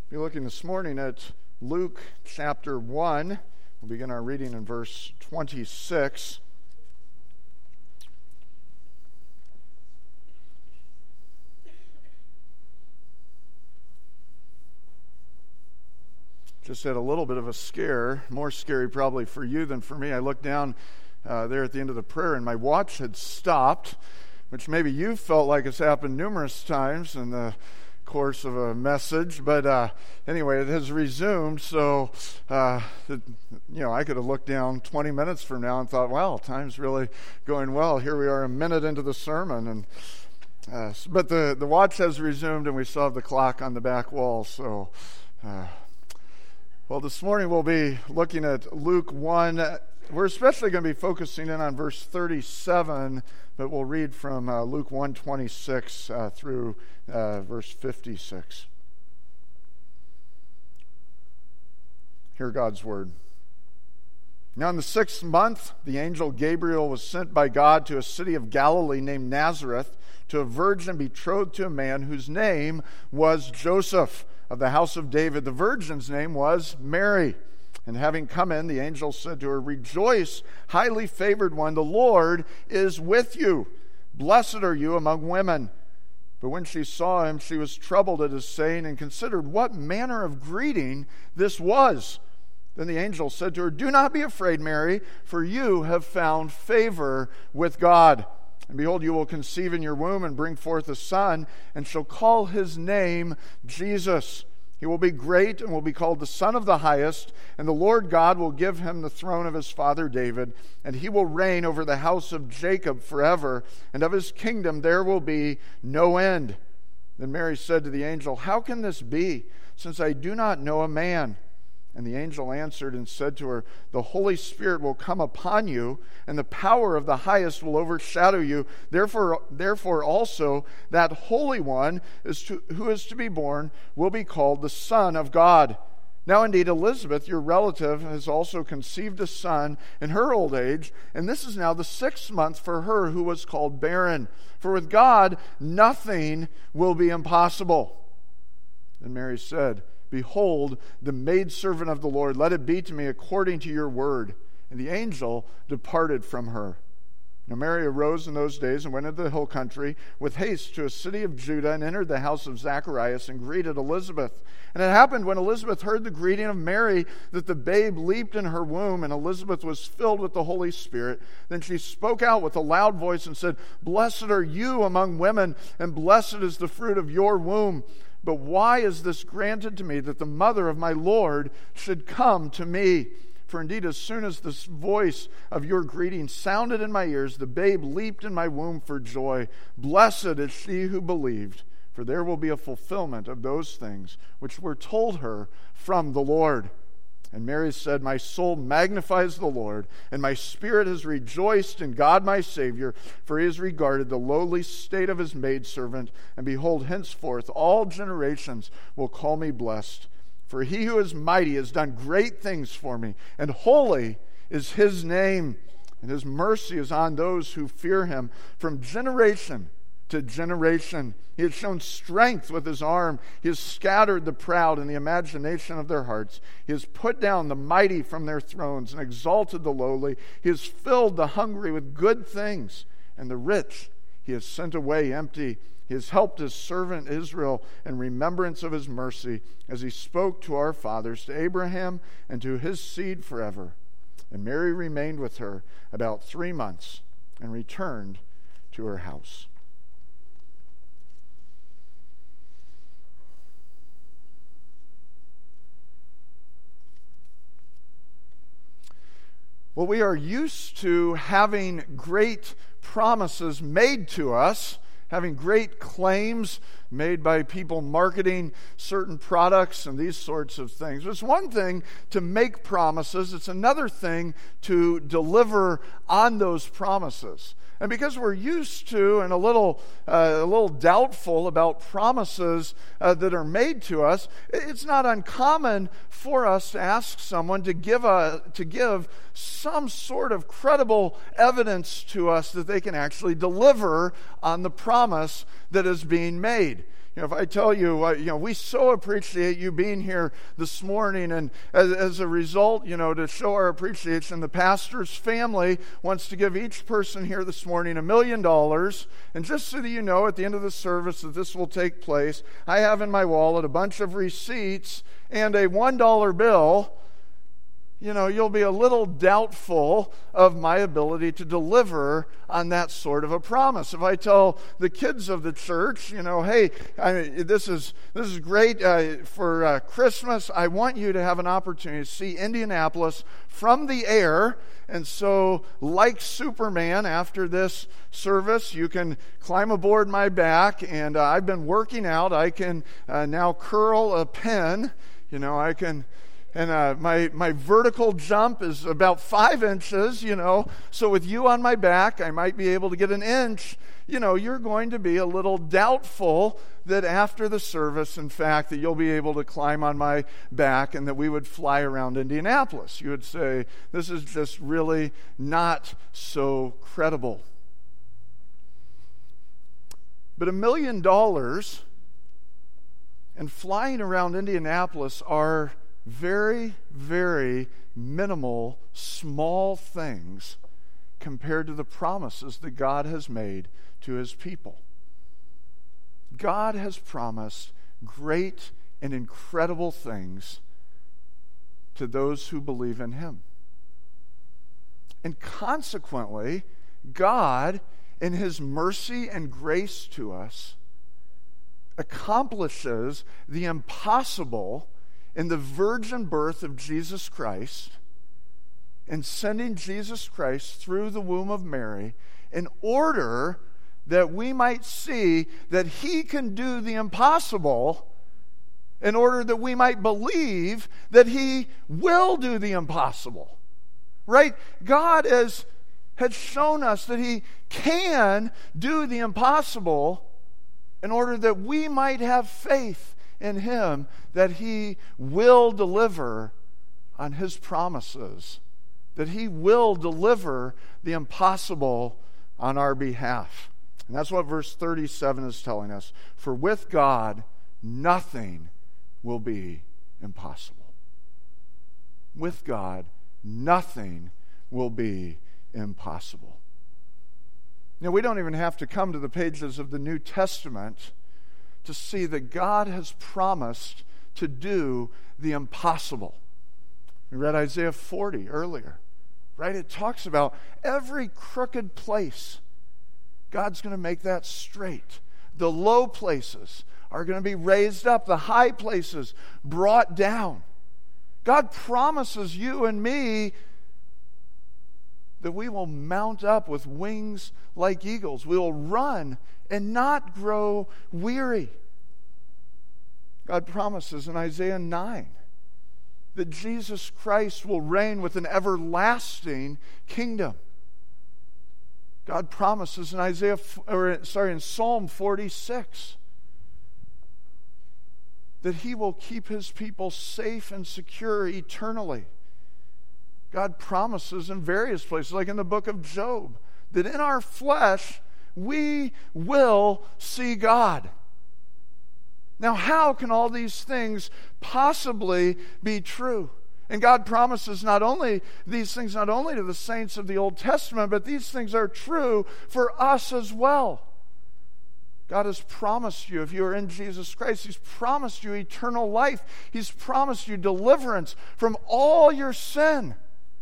We're looking this morning at Luke chapter 1. We'll begin our reading in verse 26. Just had a little bit of a scare, more scary probably for you than for me. I looked down there at the end of the prayer and my watch had stopped, which maybe you felt like it's happened numerous times in the course of a message, but anyway, it has resumed. So I could have looked down 20 minutes from now and thought, wow, time's really going well. Here we are a minute into the sermon, and but the watch has resumed, and we still have the clock on the back wall. So well, this morning we'll be looking at Luke 1. We're especially going to be focusing in on verse 37, but we'll read from Luke 1:26 through verse 56. Hear God's word. Now in the 6th month, the angel Gabriel was sent by God to a city of Galilee named Nazareth to a virgin betrothed to a man whose name was Joseph of the house of David. The virgin's name was Mary. And having come in, the angel said to her, "Rejoice, highly favored one, the Lord is with you. Blessed are you among women." But when she saw him, she was troubled at his saying and considered what manner of greeting this was. Then the angel said to her, "Do not be afraid, Mary, for you have found favor with God. And behold, you will conceive in your womb and bring forth a son, and shall call his name Jesus. He will be great and will be called the Son of the Highest, and the Lord God will give him the throne of his father David, and he will reign over the house of Jacob forever, and of his kingdom there will be no end." Then Mary said to the angel, "How can this be, since I do not know a man?" And the angel answered and said to her, "The Holy Spirit will come upon you, and the power of the Highest will overshadow you. Therefore also that Holy One who is to be born will be called the Son of God. Now indeed Elizabeth, your relative, has also conceived a son in her old age, and this is now the 6th month for her who was called barren. For with God nothing will be impossible." And Mary said, "Behold, the maidservant of the Lord, let it be to me according to your word." And the angel departed from her. Now Mary arose in those days and went into the hill country with haste to a city of Judah, and entered the house of Zacharias and greeted Elizabeth. And it happened when Elizabeth heard the greeting of Mary that the babe leaped in her womb, and Elizabeth was filled with the Holy Spirit. Then she spoke out with a loud voice and said, "Blessed are you among women, and blessed is the fruit of your womb. But why is this granted to me, that the mother of my Lord should come to me? For indeed, as soon as this voice of your greeting sounded in my ears, the babe leaped in my womb for joy. Blessed is she who believed, for there will be a fulfillment of those things which were told her from the Lord." And Mary said, "My soul magnifies the Lord, and my spirit has rejoiced in God my Savior, for he has regarded the lowly state of his maidservant. And behold, henceforth all generations will call me blessed. For he who is mighty has done great things for me, and holy is his name. And his mercy is on those who fear him from generation to generation. He has shown strength with his arm. He has scattered the proud in the imagination of their hearts. He has put down the mighty from their thrones and exalted the lowly. He has filled the hungry with good things, and the rich he has sent away empty. He has helped his servant Israel in remembrance of his mercy, as he spoke to our fathers, to Abraham, and to his seed forever." And Mary remained with her about 3 months and returned to her house. Well, we are used to having great promises made to us, having great claims made by people marketing certain products and these sorts of things. It's one thing to make promises. It's another thing to deliver on those promises. And because we're used to and a little doubtful about promises that are made to us, it's not uncommon for us to ask someone to give some sort of credible evidence to us that they can actually deliver on the promise that is being made. If I tell you, we so appreciate you being here this morning, and as a result, to show our appreciation, the pastor's family wants to give each person here this morning $1 million. And just so that you know, at the end of the service that this will take place, I have in my wallet a bunch of receipts and a $1 bill. You'll be a little doubtful of my ability to deliver on that sort of a promise. If I tell the kids of the church, hey, this is great for Christmas. I want you to have an opportunity to see Indianapolis from the air. And so, like Superman, after this service, you can climb aboard my back. And I've been working out. I can now curl a pin. I can... And my vertical jump is about 5 inches, So with you on my back, I might be able to get an inch. You're going to be a little doubtful that after the service, in fact, that you'll be able to climb on my back and that we would fly around Indianapolis. You would say, this is just really not so credible. But $1 million and flying around Indianapolis are very, very minimal, small things compared to the promises that God has made to His people. God has promised great and incredible things to those who believe in Him. And consequently, God, in His mercy and grace to us, accomplishes the impossible in the virgin birth of Jesus Christ, and sending Jesus Christ through the womb of Mary in order that we might see that He can do the impossible, in order that we might believe that He will do the impossible. Right? God has shown us that He can do the impossible in order that we might have faith in Him, that He will deliver on His promises, that He will deliver the impossible on our behalf. And that's what verse 37 is telling us. For with God, nothing will be impossible. With God, nothing will be impossible. Now, we don't even have to come to the pages of the New Testament to see that God has promised to do the impossible. We read Isaiah 40 earlier, right? It talks about every crooked place, God's going to make that straight. The low places are going to be raised up, the high places brought down. God promises you and me that we will mount up with wings like eagles. We will run and not grow weary. God promises in Isaiah 9 that Jesus Christ will reign with an everlasting kingdom. God promises in Psalm 46 that He will keep His people safe and secure eternally. God promises in various places, like in the book of Job, that in our flesh we will see God. Now, how can all these things possibly be true? And God promises these things not only to the saints of the Old Testament, but these things are true for us as well. God has promised you, if you are in Jesus Christ, He's promised you eternal life. He's promised you deliverance from all your sin.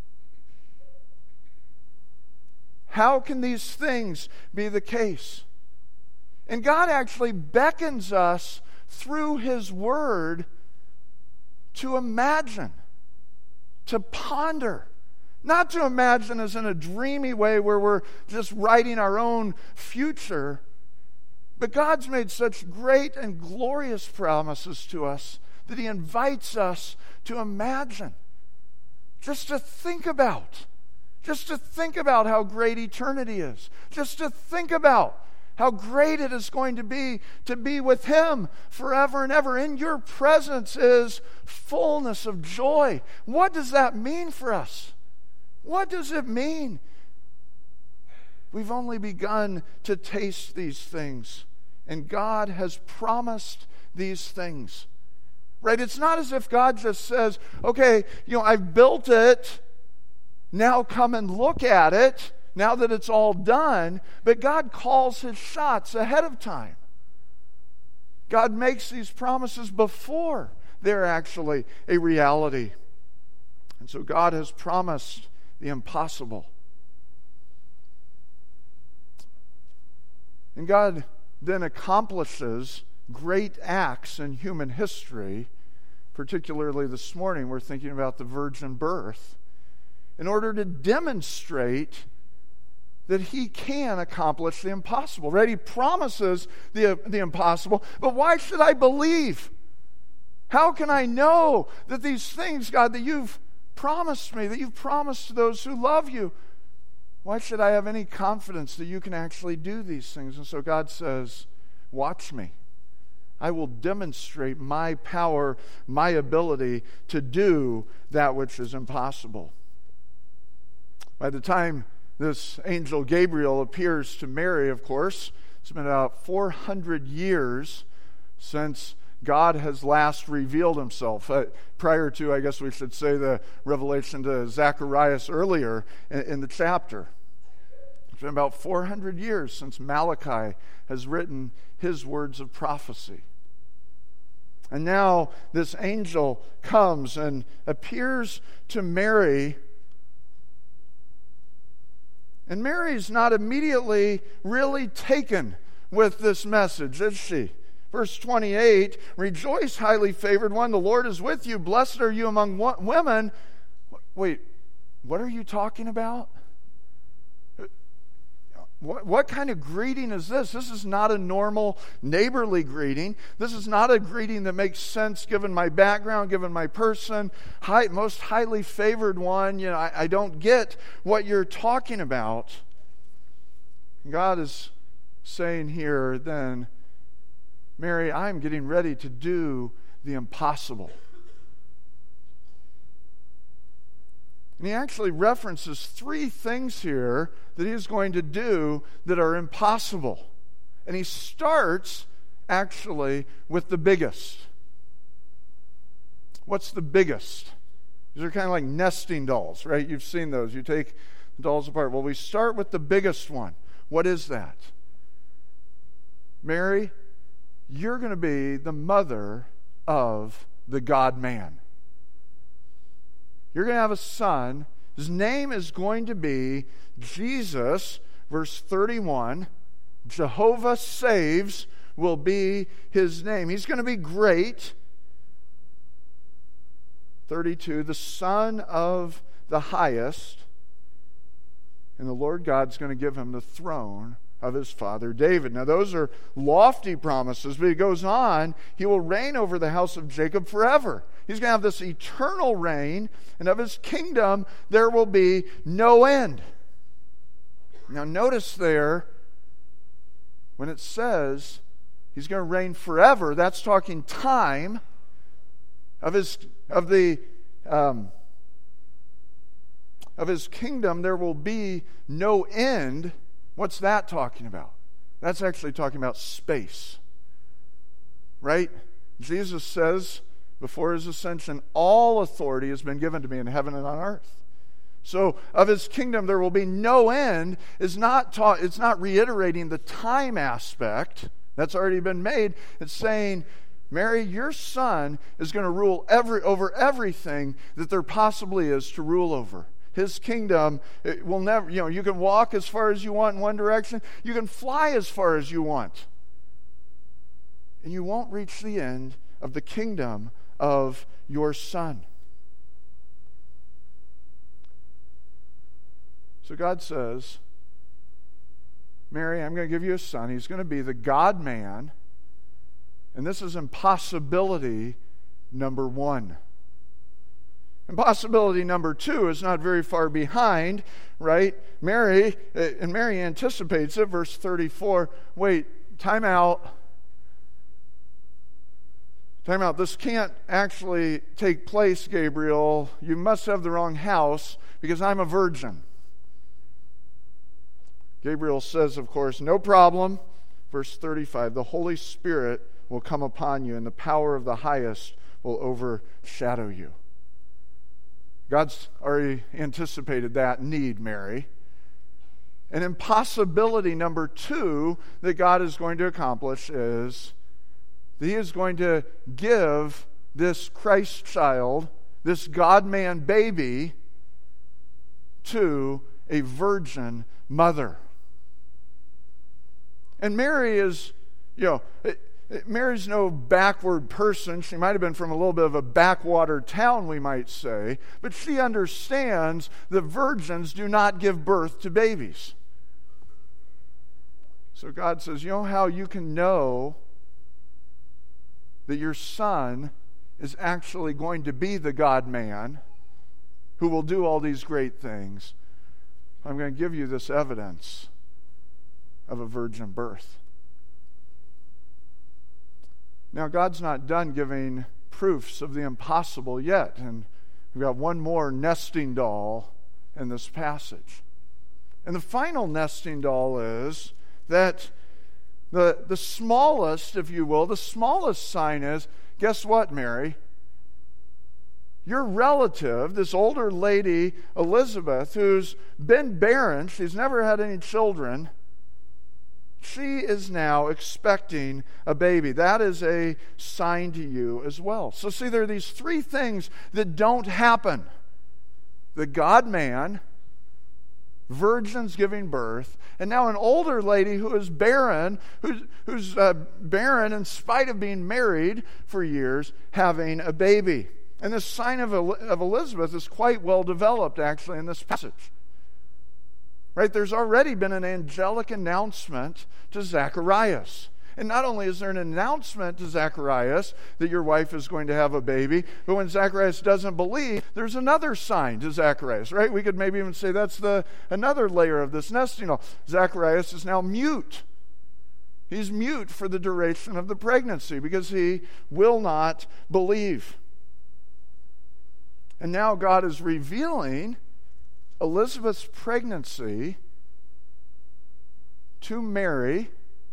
How can these things be the case? And God actually beckons us through His Word to imagine, to ponder. Not to imagine as in a dreamy way where we're just writing our own future, but God's made such great and glorious promises to us that He invites us to imagine, just to think about how great eternity is, just to think about how great it is going to be with Him forever and ever. In your presence is fullness of joy. What does that mean for us? What does it mean? We've only begun to taste these things And God has promised these things. Right? It's not as if God just says, okay, I've built it. Now come and look at it, now that it's all done. But God calls his shots ahead of time. God makes these promises before they're actually a reality. And so God has promised the impossible. And God then accomplishes great acts in human history. Particularly this morning, we're thinking about the virgin birth, in order to demonstrate that he can accomplish the impossible. Right? He promises the impossible, but why should I believe? How can I know that these things, God, that you've promised me, that you've promised to those who love you, why should I have any confidence that you can actually do these things? And so God says, watch me. I will demonstrate my power, my ability to do that which is impossible. By the time this angel Gabriel appears to Mary, of course, it's been about 400 years since God has last revealed himself. Prior to, I guess we should say, the revelation to Zacharias earlier in the chapter. It's been about 400 years since Malachi has written his words of prophecy. And now this angel comes and appears to Mary. And Mary's not immediately really taken with this message, is she? Verse 28, rejoice, highly favored one, the Lord is with you. Blessed are you among women. Wait, what are you talking about? What kind of greeting is this? This is not a normal neighborly greeting. This is not a greeting that makes sense given my background, given my person. Most highly favored one. I don't get what you're talking about. God is saying here then, Mary, I'm getting ready to do the impossible. And he actually references 3 things here that he is going to do that are impossible. And he starts actually with the biggest. What's the biggest? These are kind of like nesting dolls, right? You've seen those. You take the dolls apart. Well, we start with the biggest one. What is that? Mary, you're going to be the mother of the God-man. You're going to have a son. His name is going to be Jesus. Verse 31, Jehovah saves will be his name. He's going to be great. 32, the Son of the Highest. And the Lord God's going to give him the throne of his father David. Now those are lofty promises, but he goes on, he will reign over the house of Jacob forever. He's going to have this eternal reign, and of his kingdom there will be no end. Now notice there, when it says he's going to reign forever, that's talking time. Of his kingdom there will be no end. What's that talking about? That's actually talking about space. Right? Jesus says before his ascension, all authority has been given to me in heaven and on earth. So of his kingdom there will be no end it's not reiterating the time aspect. That's already been made. It's saying, Mary, your son is going to rule over everything that there possibly is to rule over. His kingdom, it will never, you can walk as far as you want in one direction. You can fly as far as you want. And you won't reach the end of the kingdom of your son. So God says, Mary, I'm going to give you a son. He's going to be the God-man. And this is impossibility number 1. Impossibility number 2 is not very far behind, right? Mary anticipates it, verse 34. Wait, time out. Time out. This can't actually take place, Gabriel. You must have the wrong house because I'm a virgin. Gabriel says, of course, no problem. verse 35, the Holy Spirit will come upon you, and the power of the highest will overshadow you. God's already anticipated that need, Mary. And impossibility number 2 that God is going to accomplish is that He is going to give this Christ child, this God-man baby, to a virgin mother. And Mary is, Mary's no backward person. She might have been from a little bit of a backwater town, we might say, but she understands that virgins do not give birth to babies. So God says, you know how you can know that your son is actually going to be the God-man who will do all these great things? I'm going to give you this evidence of a virgin birth. Now, God's not done giving proofs of the impossible yet, and we've got one more nesting doll in this passage. And the final nesting doll is that the smallest, if you will, the smallest sign is, guess what, Mary? Your relative, this older lady, Elizabeth, who's been barren, she's never had any children, she is now expecting a baby. That is a sign to you as well. So see, there are these 3 things that don't happen. The God-man, virgins giving birth, and now an older lady who is barren, who's barren in spite of being married for years, having a baby. And this sign of Elizabeth is quite well developed, actually, in this passage. Right? There's already been an angelic announcement to Zacharias. And not only is there an announcement to Zacharias that your wife is going to have a baby, but when Zacharias doesn't believe, there's another sign to Zacharias, right? We could maybe even say that's another layer of this nesting doll. Zacharias is now mute. He's mute for the duration of the pregnancy because he will not believe. And now God is revealing Elizabeth's pregnancy to Mary,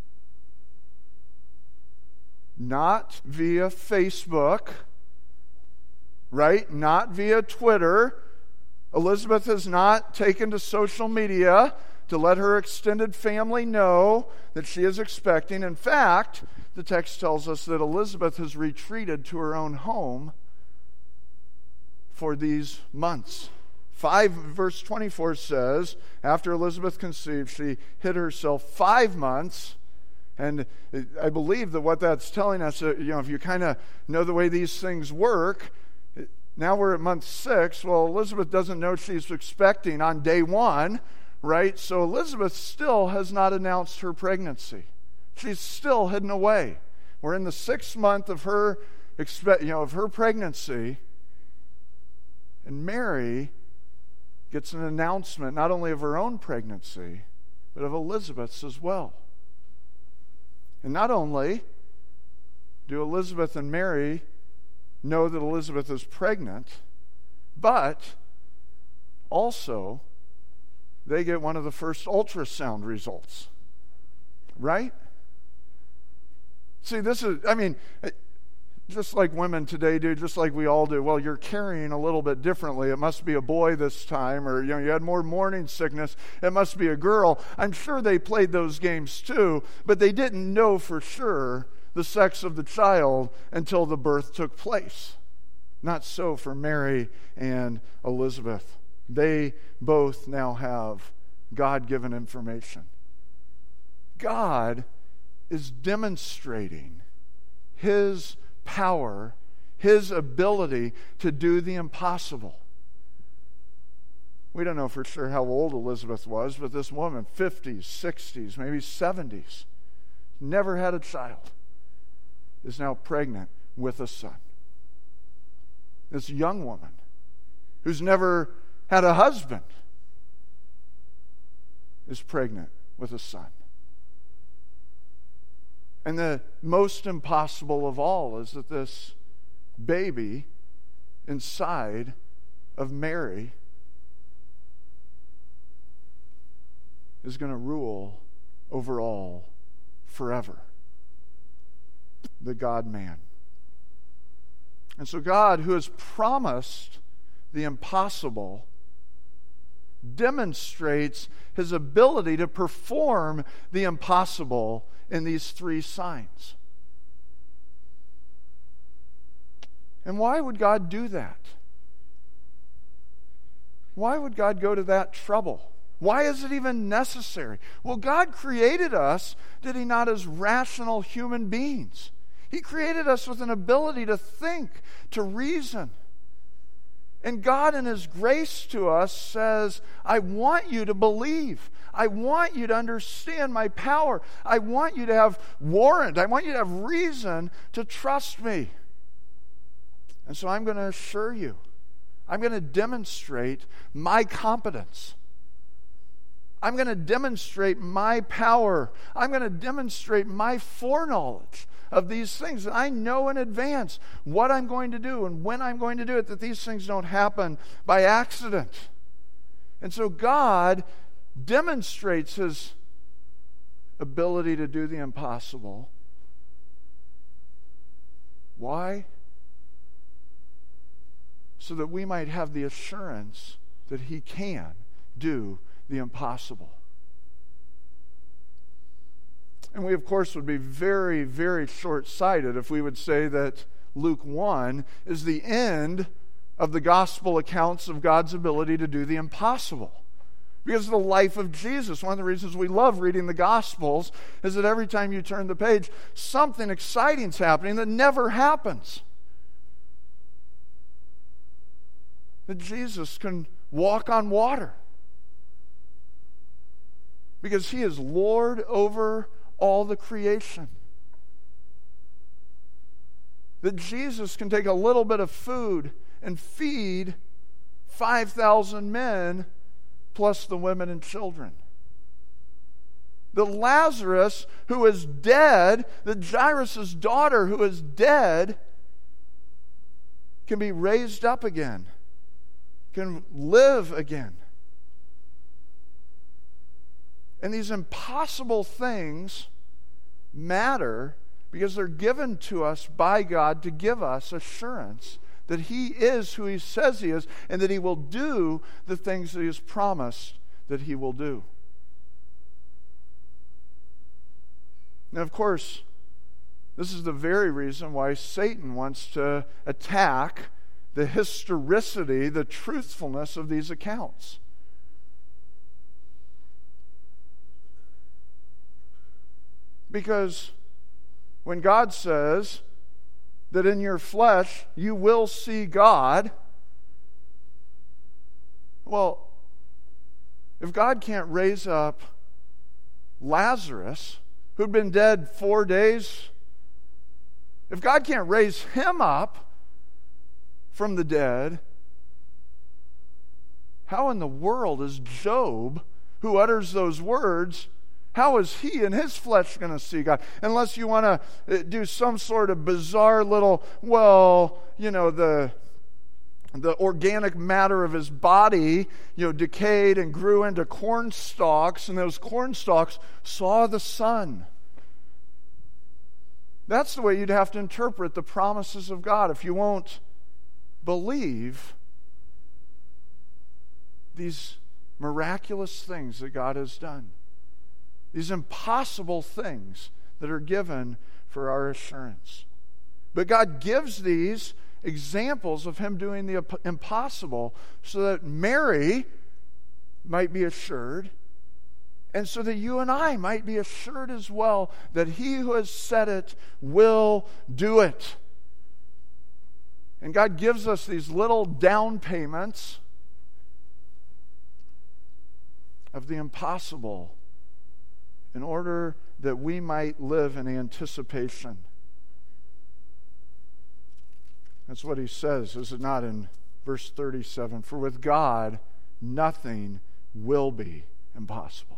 not via Facebook, right? Not via Twitter. Elizabeth has not taken to social media to let her extended family know that she is expecting. In fact, the text tells us that Elizabeth has retreated to her own home for these months. 5 verse 24 says, after Elizabeth conceived, she hid herself 5 months. And I believe that what that's telling us, if you kind of know the way these things work, now we're at month 6. Well, Elizabeth doesn't know she's expecting on day 1, right? So Elizabeth still has not announced her pregnancy. She's still hidden away. We're in the 6th month of her, of her pregnancy, and Mary gets an announcement not only of her own pregnancy, but of Elizabeth's as well. And not only do Elizabeth and Mary know that Elizabeth is pregnant, but also they get one of the first ultrasound results. Right? See, this is, just like women today do, just like we all do. Well, you're carrying a little bit differently. It must be a boy this time, or you had more morning sickness. It must be a girl. I'm sure they played those games too, but they didn't know for sure the sex of the child until the birth took place. Not so for Mary and Elizabeth. They both now have God-given information. God is demonstrating His power, His ability to do the impossible. We don't know for sure how old Elizabeth was, but this woman, 50s, 60s, maybe 70s, never had a child, is now pregnant with a son. This young woman who's never had a husband is pregnant with a son. And the most impossible of all is that this baby inside of Mary is going to rule over all forever. The God-man. And so God, who has promised the impossible, demonstrates his ability to perform the impossible in these three signs. And why would God do that? Why would God go to that trouble? Why is it even necessary? Well, God created us, did he not, as rational human beings? He created us with an ability to think, to reason. And God, in his grace to us, says, I want you to believe. I want you to understand my power. I want you to have warrant. I want you to have reason to trust me. And so I'm going to assure you, I'm going to demonstrate my competence. I'm going to demonstrate my power. I'm going to demonstrate my foreknowledge of these things. I know in advance what I'm going to do and when I'm going to do it, that these things don't happen by accident. And so God demonstrates his ability to do the impossible. Why? So that we might have the assurance that he can do the impossible. And we, of course, would be very, very short-sighted if we would say that Luke 1 is the end of the gospel accounts of God's ability to do the impossible. Because of the life of Jesus. One of the reasons we love reading the Gospels is that every time you turn the page, something exciting's happening that never happens. That Jesus can walk on water. Because he is Lord over all the creation. That Jesus can take a little bit of food and feed 5,000 men plus the women and children. That Lazarus, who is dead, that Jairus' daughter, who is dead, can be raised up again, can live again. And these impossible things matter because they're given to us by God to give us assurance that he is who he says he is and that he will do the things that he has promised that he will do. Now, of course, this is the very reason why Satan wants to attack the historicity, the truthfulness of these accounts. Because when God says that in your flesh you will see God, well, if God can't raise up Lazarus, who'd been dead 4 days, if God can't raise him up from the dead, how in the world is Job, who utters those words, how is he in his flesh going to see God? Unless you want to do some sort of bizarre little, the organic matter of his body, decayed and grew into corn stalks, and those corn stalks saw the sun. That's the way you'd have to interpret the promises of God if you won't believe these miraculous things that God has done. These impossible things that are given for our assurance. But God gives these examples of him doing the impossible so that Mary might be assured, and so that you and I might be assured as well that he who has said it will do it. And God gives us these little down payments of the impossible in order that we might live in anticipation. That's what he says, is it not, in verse 37? For with God, nothing will be impossible.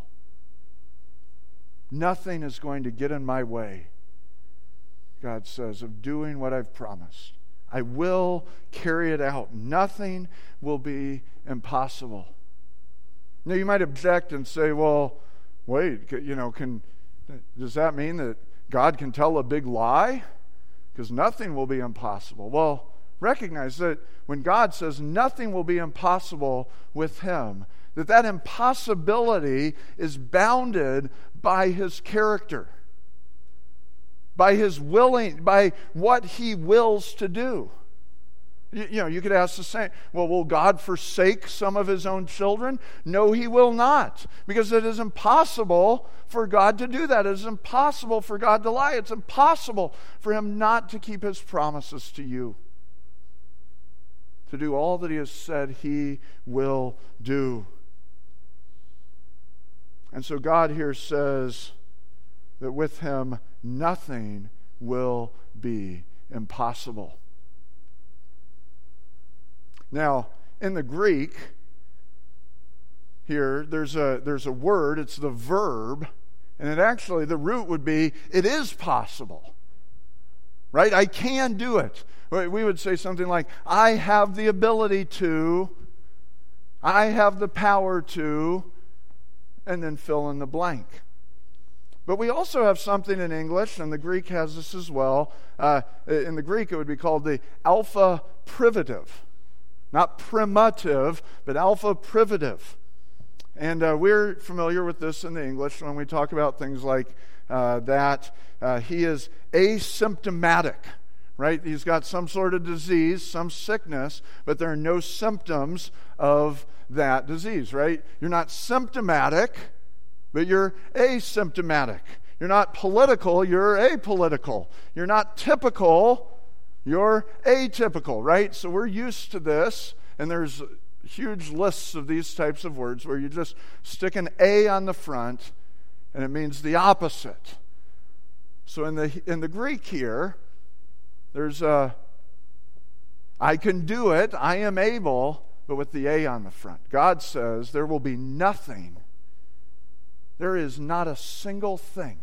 Nothing is going to get in my way, God says, of doing what I've promised. I will carry it out. Nothing will be impossible. Now, you might object and say, well, wait, can Does that mean that God can tell a big lie? Because nothing will be impossible. Well, recognize that when God says nothing will be impossible with him, that impossibility is bounded by his character, by what he wills to do. You could ask the same, well, will God forsake some of his own children? No, he will not, because it is impossible for God to do that. It is impossible for God to lie. It's impossible for him not to keep his promises to you, to do all that he has said he will do. And so God here says that with him, nothing will be impossible. Now, in the Greek, here, there's a word, it's the verb, and the root would be, it is possible. Right? I can do it. We would say something like, I have the ability to, I have the power to, and then fill in the blank. But we also have something in English, and the Greek has this as well. In the Greek, it would be called the alpha privative. Not primative, but alpha privative. And we're familiar with this in the English when we talk about things like that. He is asymptomatic, right? He's got some sort of disease, some sickness, but there are no symptoms of that disease, right? You're not symptomatic, but you're asymptomatic. You're not political, you're apolitical. You're not typical, you're atypical, right? So we're used to this, and there's huge lists of these types of words where you just stick an A on the front, and it means the opposite. So in the Greek here, there's I can do it, I am able, but with the A on the front. God says there will be nothing, there is not a single thing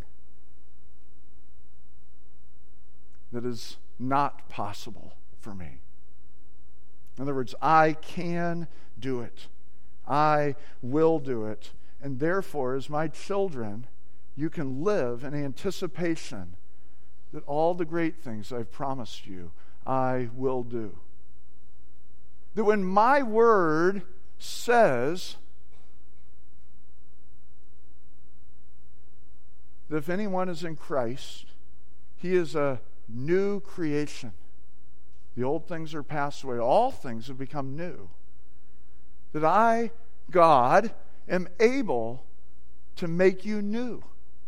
that is not possible for me. In other words, I can do it. I will do it. And therefore, as my children, you can live in anticipation that all the great things I've promised you, I will do. That when my word says that if anyone is in Christ, he is a new creation. The old things are passed away. All things have become new. That I, God, am able to make you new.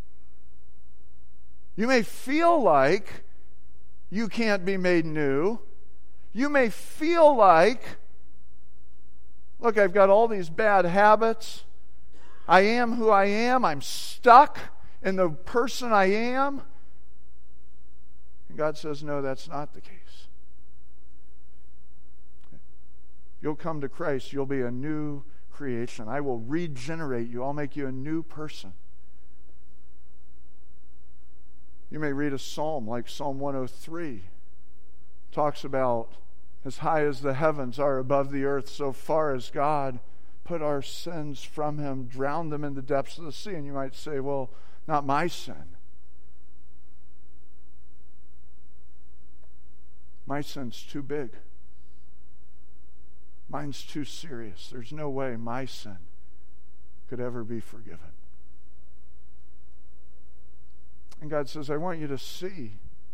You may feel like you can't be made new. You may feel like, look, I've got all these bad habits. I am who I am. I'm stuck in the person I am. And God says, no, that's not the case. If you'll come to Christ, you'll be a new creation. I will regenerate you. I'll make you a new person. You may read a psalm like Psalm 103. Talks about as high as the heavens are above the earth, so far as God put our sins from him, drowned them in the depths of the sea. And you might say, well, not my sin. My sin's too big. Mine's too serious. There's no way my sin could ever be forgiven. And God says, I want you to see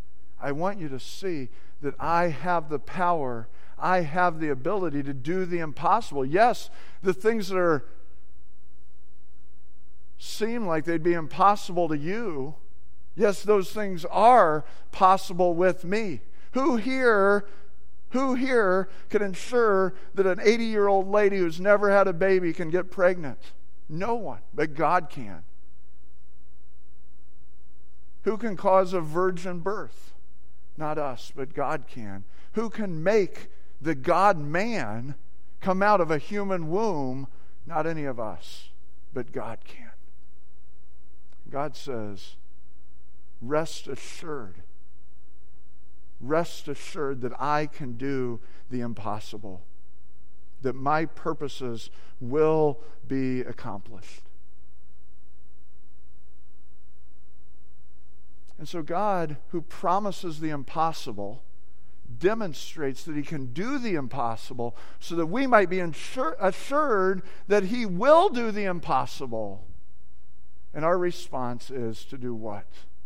that I have the power, I have the ability to do the impossible. Yes, the things that seem like they'd be impossible to you, yes, those things are possible with me. Who here can ensure that an 80-year-old lady who's never had a baby can get pregnant? No one, but God can. Who can cause a virgin birth? Not us, but God can. Who can make the God-man come out of a human womb? Not any of us, but God can. God says, rest assured that I can do the impossible, that my purposes will be accomplished. And so God, who promises the impossible, demonstrates that he can do the impossible so that we might be assured that he will do the impossible. And our response is to do what?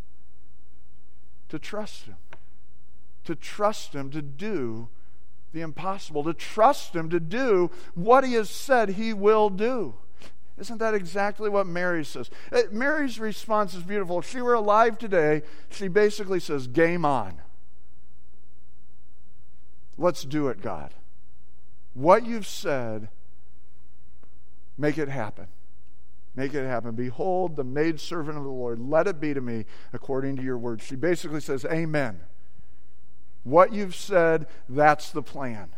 To trust him. To trust him to do the impossible. To trust him to do what he has said he will do. Isn't that exactly what Mary says? Mary's response is beautiful. If she were alive today, she basically says, game on. Let's do it, God. What you've said, make it happen. Make it happen. Behold, the maidservant of the Lord. Let it be to me according to your word. She basically says, amen. What you've said, that's the plan.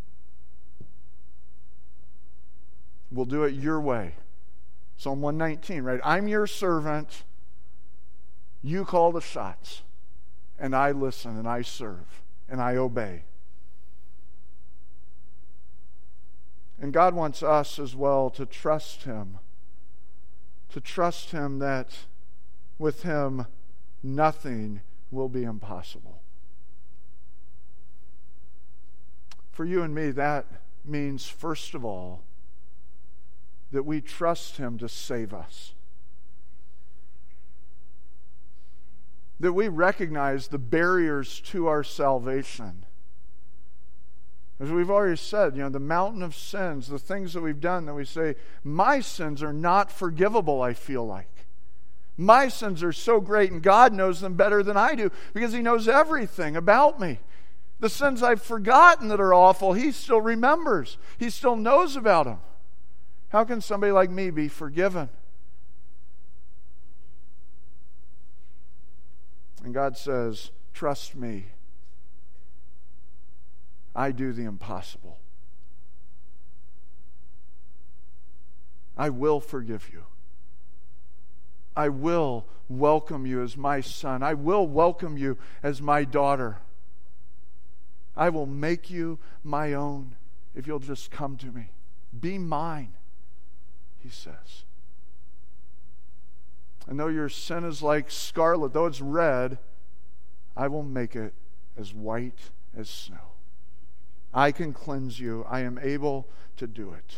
We'll do it your way. Psalm 119, right? I'm your servant. You call the shots. And I listen and I serve and I obey. And God wants us as well to trust him. To trust him that with him nothing will be impossible. For you and me, that means, first of all, that we trust him to save us. That we recognize the barriers to our salvation. As we've already said, the mountain of sins, the things that we've done that we say, my sins are not forgivable, I feel like. My sins are so great, and God knows them better than I do because he knows everything about me. The sins I've forgotten that are awful, he still remembers. He still knows about them. How can somebody like me be forgiven? And God says, trust me. I do the impossible. I will forgive you. I will welcome you as my son. I will welcome you as my daughter. I will make you my own if you'll just come to me. Be mine, he says. And though your sin is like scarlet, though it's red, I will make it as white as snow. I can cleanse you. I am able to do it.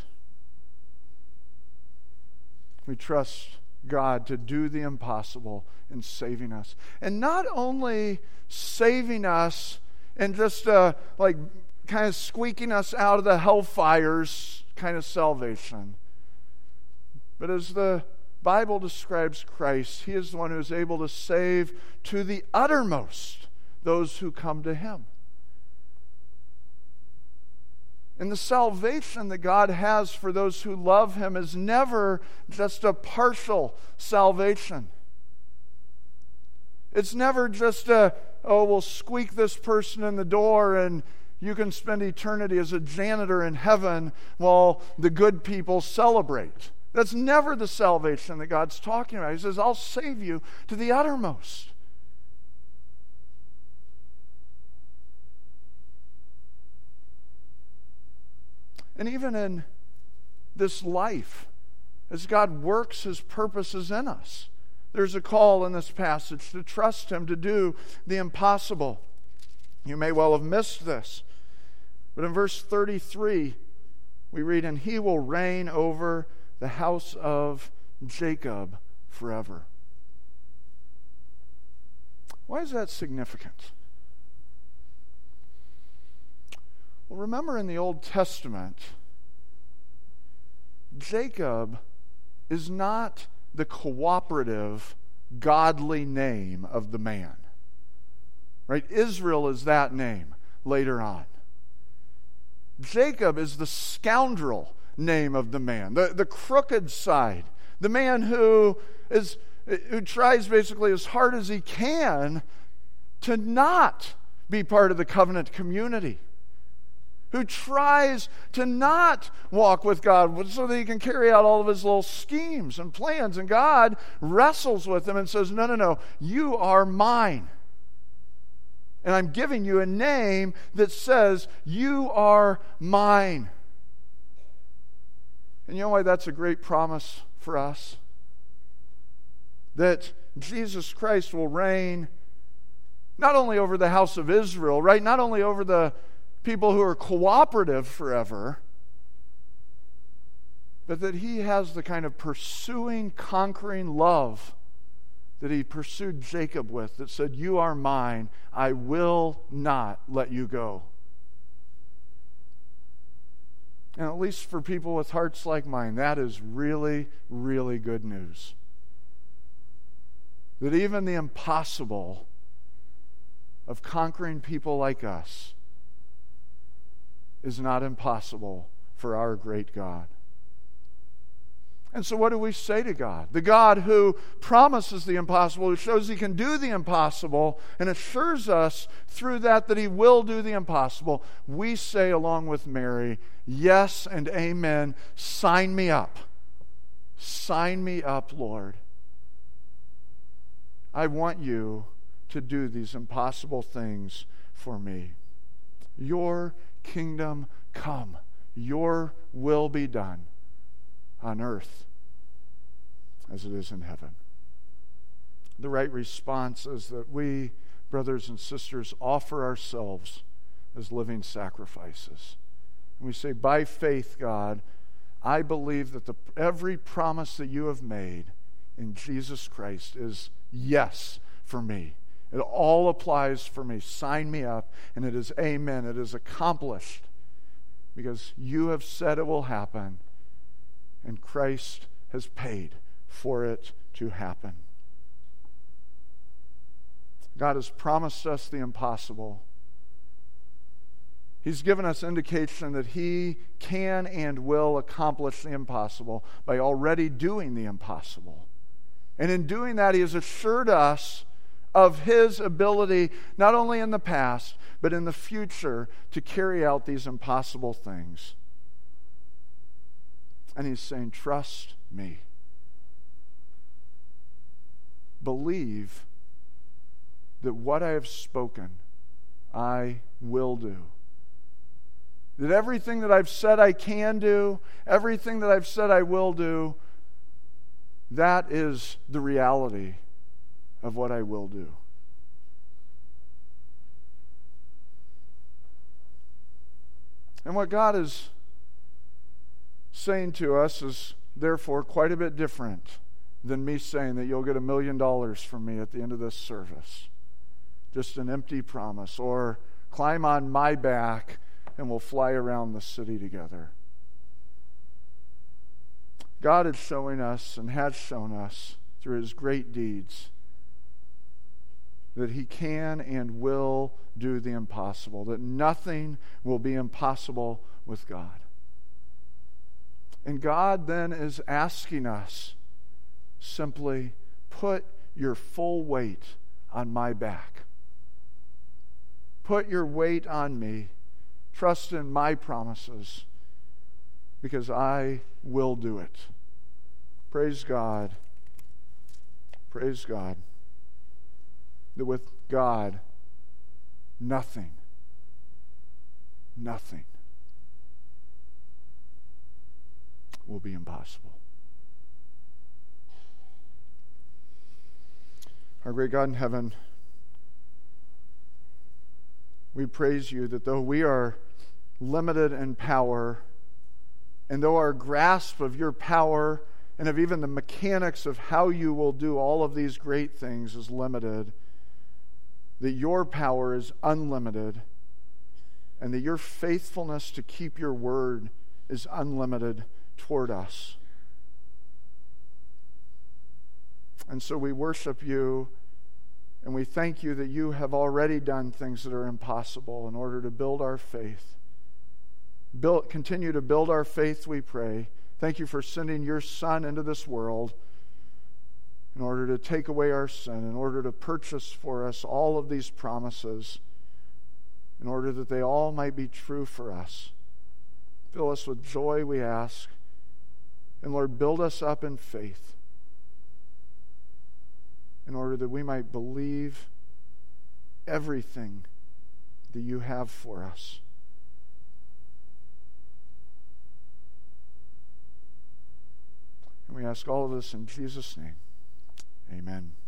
We trust God to do the impossible in saving us. And not only saving us and just kind of squeaking us out of the hellfires kind of salvation, but as the Bible describes Christ, he is the one who is able to save to the uttermost those who come to him. And the salvation that God has for those who love him is never just a partial salvation. It's never just we'll squeak this person in the door and you can spend eternity as a janitor in heaven while the good people celebrate. That's never the salvation that God's talking about. He says, I'll save you to the uttermost. And even in this life, as God works his purposes in us, there's a call in this passage to trust him to do the impossible. You may well have missed this. But in verse 33, we read, and he will reign over the house of Jacob forever. Why is that significant? Well, remember in the Old Testament, Jacob is not the cooperative, godly name of the man. Right? Israel is that name later on. Jacob is the scoundrel name of the man, the crooked side, the man who tries basically as hard as he can to not be part of the covenant community, who tries to not walk with God so that he can carry out all of his little schemes and plans. And God wrestles with him and says, no, you are mine. And I'm giving you a name that says, you are mine. And you know why that's a great promise for us? That Jesus Christ will reign Not only over the house of Israel, right? Not only over the people who are cooperative forever, but that he has the kind of pursuing, conquering love that he pursued Jacob with, that said, "You are mine, I will not let you go." And at least for people with hearts like mine, that is really, really good news. That even the impossible of conquering people like us is not impossible for our great God. And so what do we say to God? The God who promises the impossible, who shows he can do the impossible, and assures us through that he will do the impossible. We say along with Mary, yes and amen. Sign me up. Sign me up, Lord. I want you to do these impossible things for me. Your kingdom come. Your will be done on earth as it is in heaven. The right response is that we, brothers and sisters, offer ourselves as living sacrifices. And we say, by faith, God, I believe that every promise that you have made in Jesus Christ is yes for me. It all applies for me. Sign me up, and it is amen. It is accomplished because you have said it will happen, and Christ has paid for it to happen. God has promised us the impossible. He's given us indication that he can and will accomplish the impossible by already doing the impossible. And in doing that, he has assured us of his ability, not only in the past, but in the future, to carry out these impossible things. And he's saying, trust me. Believe that what I have spoken, I will do. That everything that I've said I can do, everything that I've said I will do, that is the reality of what I will do. And what God is saying to us is therefore quite a bit different than me saying that you'll get $1 million from me at the end of this service. Just an empty promise. Or climb on my back and we'll fly around the city together. God is showing us and has shown us through his great deeds that he can and will do the impossible, that nothing will be impossible with God. And God then is asking us simply, put your full weight on my back. Put your weight on me. Trust in my promises, because I will do it. Praise God. Praise God. That with God, nothing will be impossible. Our great God in heaven, we praise you that though we are limited in power, and though our grasp of your power and of even the mechanics of how you will do all of these great things is limited, that your power is unlimited, and that your faithfulness to keep your word is unlimited toward us. And so we worship you, and we thank you that you have already done things that are impossible in order to build our faith. Continue to build our faith, we pray. Thank you for sending your Son into this world in order to take away our sin, in order to purchase for us all of these promises, in order that they all might be true for us. Fill us with joy, we ask. And Lord, build us up in faith in order that we might believe everything that you have for us. And we ask all of this in Jesus' name. Amen.